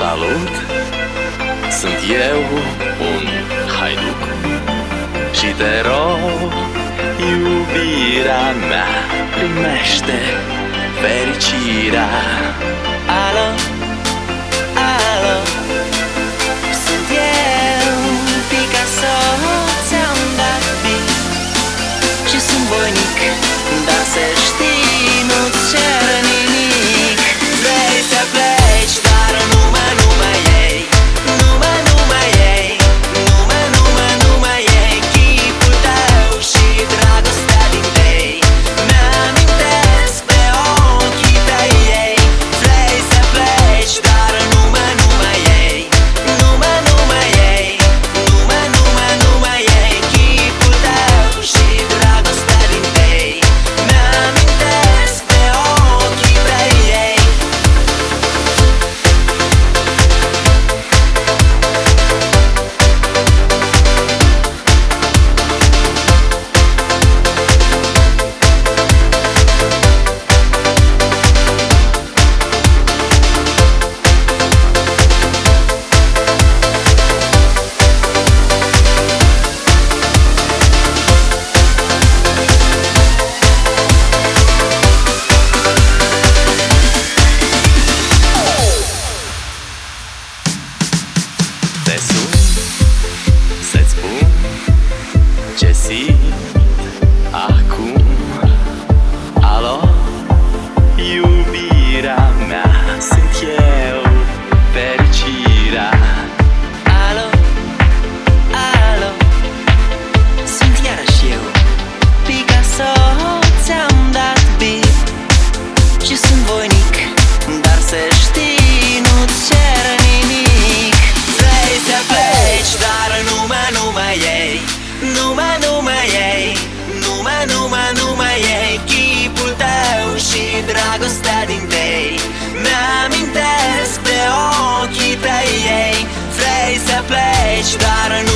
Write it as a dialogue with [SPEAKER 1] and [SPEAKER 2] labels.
[SPEAKER 1] Salut! Sunt eu, un haiduc, și te rog, iubirea mea, primește fericirea. Alo, alo, sunt eu, Picasso, ți-am dat beat și sunt voinic, dar să știi, nu-ți cer nimic. Vrei să pleci, dar numai ei, numai ei, numai ei, chipul tău și dragostea din tei mi-amintesc de ochii tăi ei. Vrei să pleci, dar numai ei, numai ei, numai ei, chipul tău și dragostea din tei mi-amintesc de ochii tăi ei. Te sun să-ți spun ce simt acum. Alo, iubirea mea, sunt eu, fericirea. Alo, alo, sunt iarăși eu, Picasso, ți-am dat beat și sunt voinic, dar să știi, nu-ți cer nimic. Vrei să pleci, dar numai ei, numai ei, numai ei, chipul tău și dragostea din tei mi-amintesc de ochii tăi ei. Vrei să pleci, dar